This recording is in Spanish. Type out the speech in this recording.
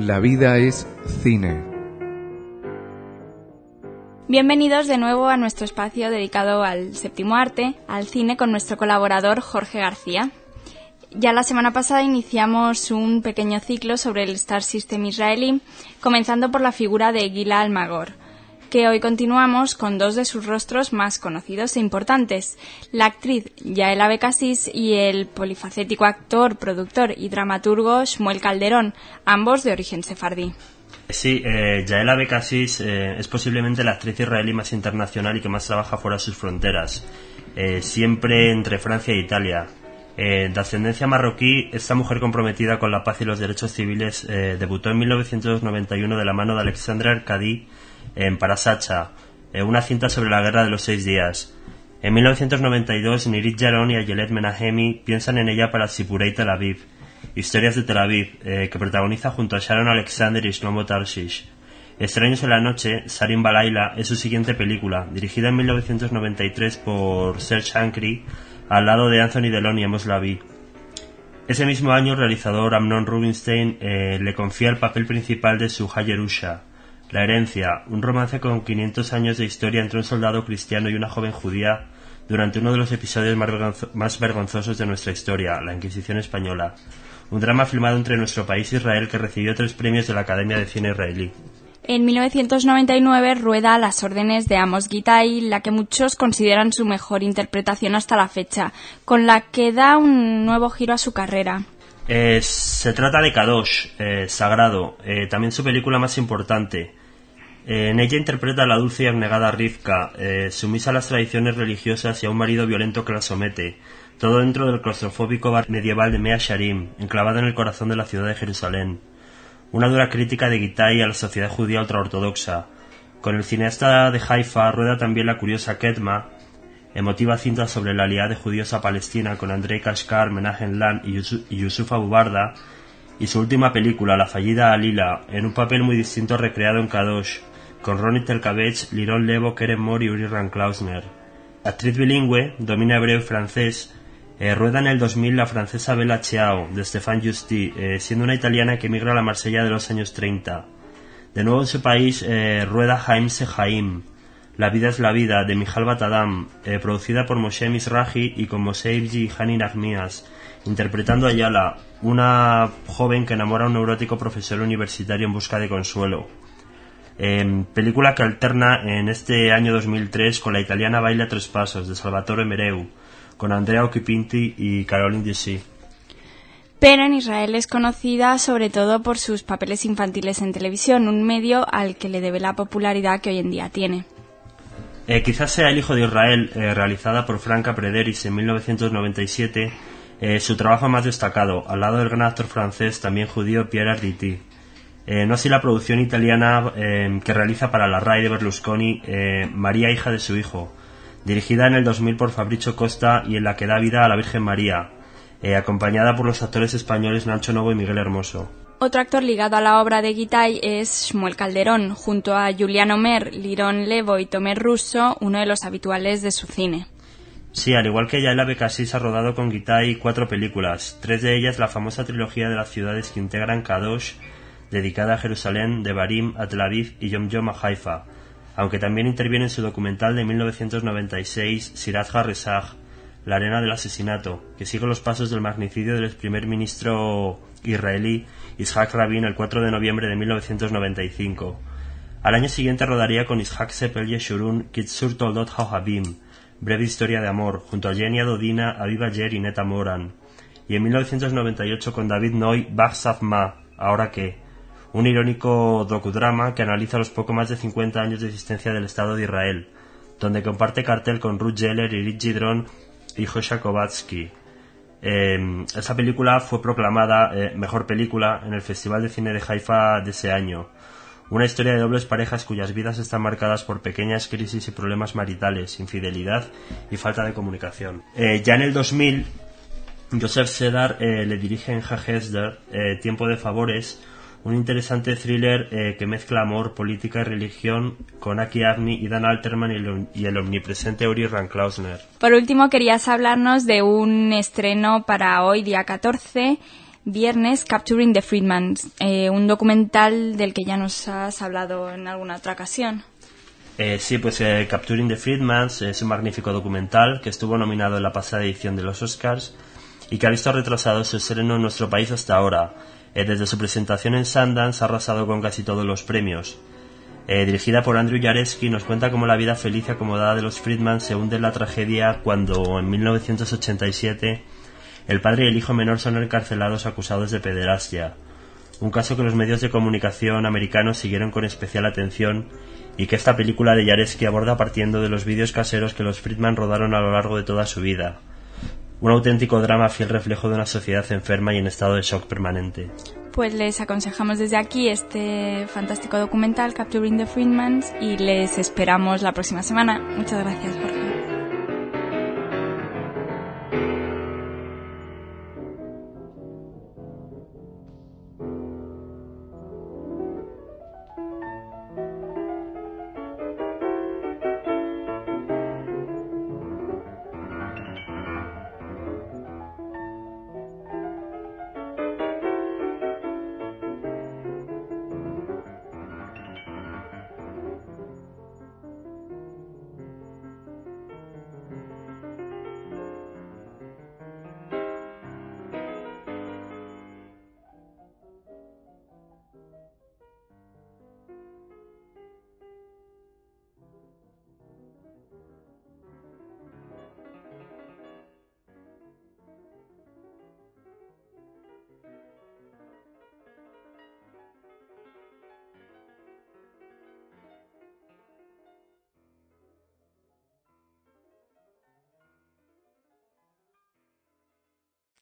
La vida es cine. Bienvenidos de nuevo a nuestro espacio dedicado al séptimo arte, al cine, con nuestro colaborador Jorge García. Ya la semana pasada iniciamos un pequeño ciclo sobre el Star System israelí, comenzando por la figura de Gila Almagor, que hoy continuamos con dos de sus rostros más conocidos e importantes, la actriz Yael Abekassis y el polifacético actor, productor y dramaturgo Shmuel Calderón, ambos de origen sefardí. Sí, Yael Abekassis es posiblemente la actriz israelí más internacional y que más trabaja fuera de sus fronteras, siempre entre Francia e Italia. De ascendencia marroquí, esta mujer comprometida con la paz y los derechos civiles debutó en 1991 de la mano de Alexandre Arcadi en Parasacha, una cinta sobre la guerra de los 6 días. En 1992, Nirit Yaron y Ayelet Menahemi piensan en ella para Sipurei Tel Aviv, Historias de Tel Aviv, que protagoniza junto a Sharon Alexander y Shlomo Tarshish. Extraños en la noche, Sarim Balayla, es su siguiente película, dirigida en 1993 por Serge Hankri, al lado de Anthony Delon y Amos Lavie. Ese mismo año, el realizador Amnon Rubinstein le confía el papel principal de su Hayerusha, La herencia, un romance con 500 años de historia entre un soldado cristiano y una joven judía durante uno de los episodios más vergonzosos de nuestra historia, la Inquisición española. Un drama filmado entre nuestro país e Israel que recibió 3 premios de la Academia de Cine Israelí. En 1999 rueda a las órdenes de Amos Gitai, la que muchos consideran su mejor interpretación hasta la fecha, con la que da un nuevo giro a su carrera. Se trata de Kadosh, sagrado, también su película más importante. En ella interpreta a la dulce y abnegada Rivka, sumisa a las tradiciones religiosas y a un marido violento que la somete, todo dentro del claustrofóbico bar medieval de Mea Sharim, enclavada en el corazón de la ciudad de Jerusalén. Una dura crítica de Gitai a la sociedad judía ultraortodoxa. Con el cineasta de Haifa rueda también la curiosa Ketma, emotiva cinta sobre la alianza de judíos a Palestina con Andrei Kashkar, Menahem Land y Yusuf Abu Barda, y su última película, la fallida Alila, en un papel muy distinto recreado en Kadosh, con Ronnie Telkavech, Liron Levo, Keren Mor y Uri Ranklausner. Actriz bilingüe, domina hebreo y francés, rueda en el 2000 la francesa Bella Ciao, de Stéphane Justy, siendo una italiana que emigra a la Marsella de los años 30. De nuevo en su país, rueda Haim Sehaim, La vida es la vida, de Mijal Batadam, producida por Moshe Mizrahi y con Moshe Ibji y Hani Nachmias, interpretando a Yala, una joven que enamora a un neurótico profesor universitario en busca de consuelo. Película que alterna en este año 2003 con la italiana Baila 3 pasos, de Salvatore Mereu, con Andrea Occhipinti y Caroline Dessy. Pero en Israel es conocida sobre todo por sus papeles infantiles en televisión, un medio al que le debe la popularidad que hoy en día tiene. Quizás sea El hijo de Israel, realizada por Franca Prederis en 1997, su trabajo más destacado, al lado del gran actor francés, también judío, Pierre Arditi. No así la producción italiana que realiza para la RAI de Berlusconi, María, hija de su hijo, dirigida en el 2000 por Fabrizio Costa y en la que da vida a la Virgen María, acompañada por los actores españoles Nacho Novo y Miguel Hermoso. Otro actor ligado a la obra de Gitai es Shmuel Calderón, junto a Julian Omer, Liron Levo y Tomer Russo, uno de los habituales de su cine. Sí, al igual que Yael Abekassis ha rodado con Gitai 4 películas, 3 de ellas la famosa trilogía de las ciudades que integran Kadosh, dedicada a Jerusalén, de Barim a Tel Aviv y Yom Yom a Haifa, aunque también interviene en su documental de 1996 Sirat HaResach, La arena del asesinato, que sigue los pasos del magnicidio del primer ministro israelí Yitzhak Rabin el 4 de noviembre de 1995. Al año siguiente rodaría con Yitzhak Seppel Yeshurun Kitzur Toldot HaOhabim, breve historia de amor, junto a Jenny Adodina, Aviv Ayer y Neta Moran, y en 1998 con David Noy Bach Safma, Ahora qué, un irónico docudrama que analiza los poco más de 50 años de existencia del Estado de Israel, donde comparte cartel con Ruth Geller, Irit Gidron y Joshua Kovatsky. Esa película fue proclamada mejor película en el Festival de Cine de Haifa de ese año. Una historia de dobles parejas cuyas vidas están marcadas por pequeñas crisis y problemas maritales, infidelidad y falta de comunicación. Ya en el 2000, Joseph Sedar le dirige en Hesder Tiempo de favores, un interesante thriller que mezcla amor, política y religión con Aki Avni y Dan Alterman y el omnipresente Uri Ranklausner. Por último, querías hablarnos de un estreno para hoy, día 14, viernes, Capturing the Friedmans, un documental del que ya nos has hablado en alguna otra ocasión. Sí, pues Capturing the Friedmans es un magnífico documental que estuvo nominado en la pasada edición de los Oscars y que ha visto retrasado su estreno en nuestro país hasta ahora. Desde su presentación en Sundance ha arrasado con casi todos los premios. Dirigida por Andrew Jareski, nos cuenta cómo la vida feliz y acomodada de los Friedman se hunde en la tragedia cuando, en 1987, el padre y el hijo menor son encarcelados acusados de pederastia. Un caso que los medios de comunicación americanos siguieron con especial atención y que esta película de Jareski aborda partiendo de los vídeos caseros que los Friedman rodaron a lo largo de toda su vida. Un auténtico drama fiel reflejo de una sociedad enferma y en estado de shock permanente. Pues les aconsejamos desde aquí este fantástico documental Capturing the Friedmans y les esperamos la próxima semana. Muchas gracias, Jorge.